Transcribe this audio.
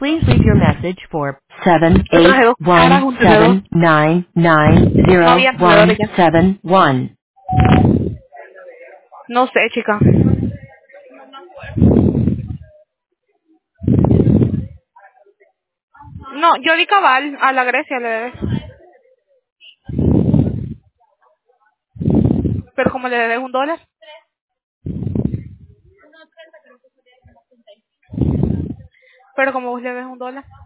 Please leave your message for seven Yo eight traje 2 caras, one un tenedor. seven nine nine No zero había tenedores one ya. seven one. No sé, chica. No, yo di cabal a la Grecia le debes. Pero como le debes $1, pero como vos le debes $1.